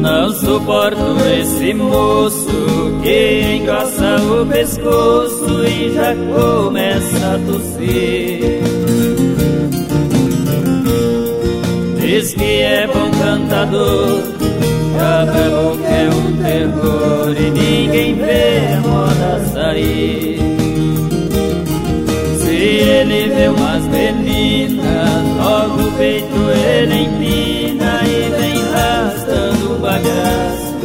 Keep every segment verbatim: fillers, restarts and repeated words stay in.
Não suporto esse moço que engrossa o pescoço e já começa a tossir. Diz que é bom cantador, abre a boca é um terror e ninguém vê a moda sair. Se ele vê umas meninas, logo o peito ele empina e vem arrastando o bagaço.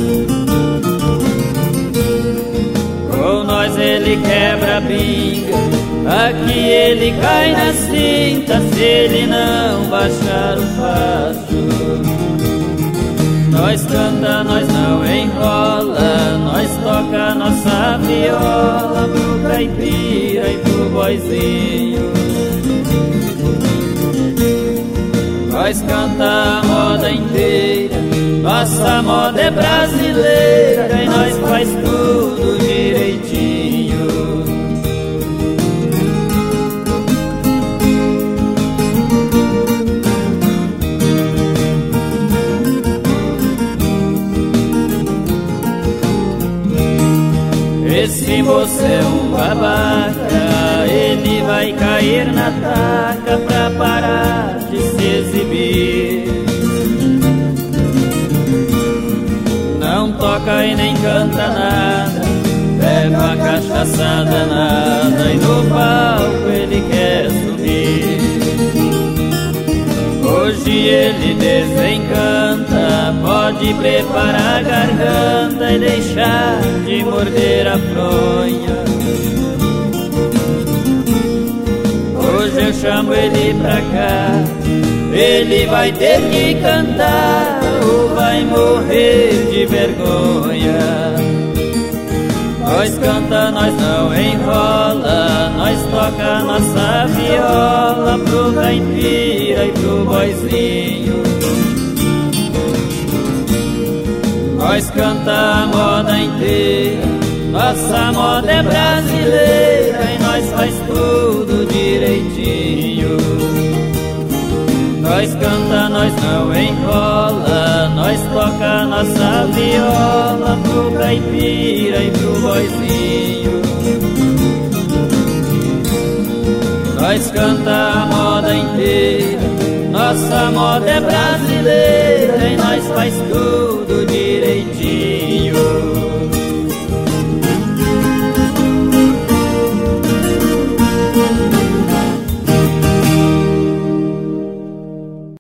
Com nós ele quebra a binga, aqui ele cai na cinta se ele não baixar o facho. Nós canta, nós não enrola, nós toca nossa viola pro caipira e pro boizinho. Nós canta a moda inteira, nossa moda é brasileira e nós faz tudo direitinho. Esse moço é um babaca, ele vai cair na taca pra parar de se exibir. Não toca e nem canta nada, beba a cachaça danada e no palco ele quer sumir. Hoje ele desencanta, pode preparar a garganta e deixar de morder a fronha. Hoje eu chamo ele pra cá, ele vai ter que cantar ou vai morrer de vergonha. Nós canta, nós não enrola, nós toca nossa viola pro caipira e pro boizinho. Nós canta a moda inteira, nossa moda é brasileira e nós faz tudo direitinho. Nós canta, nós não enrola, nós toca nossa viola pro caipira e pro boizinho. Nós canta a moda inteira, nossa moda é brasileira e nós faz tudo